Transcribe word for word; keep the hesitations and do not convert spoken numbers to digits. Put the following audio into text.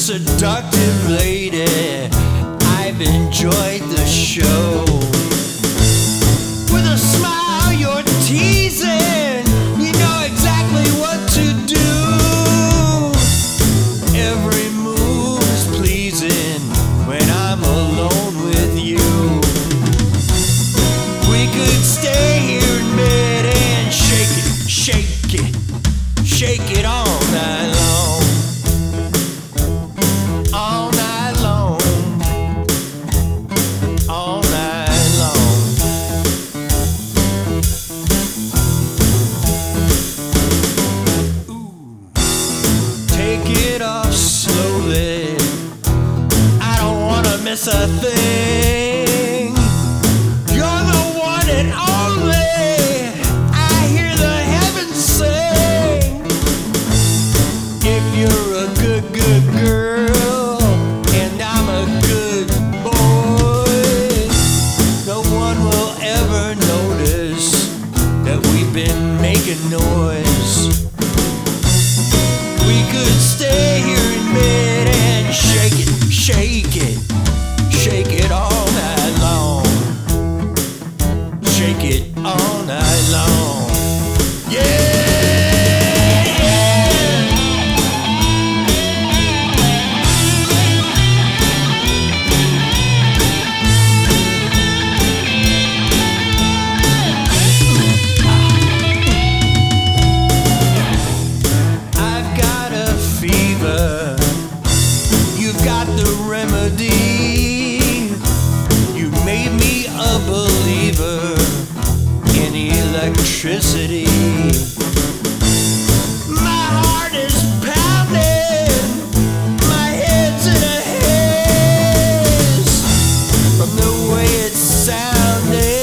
seductive lady. I've enjoyed the show. With a smile you're teasing, you know exactly what to do. Every move is pleasing when I'm alone with you. We could stay here in bed and shake it, shake it, shake it all night long. All night long. All night long. Ooh. Take it off slowly. I don't wanna miss a thing. You're the one and only. I hear the heavens sing. If you're a good, good girl and I'm a good boy, no one will ever notice that we've been making noise. We could stay here in bed and shake it, shake it, shake it all night long. Shake it all night long. Yeah! I've got a fever. You've got the remedy. You made me a believer in electricity. My heart is pounding. My head's in a haze from the way it's sounding.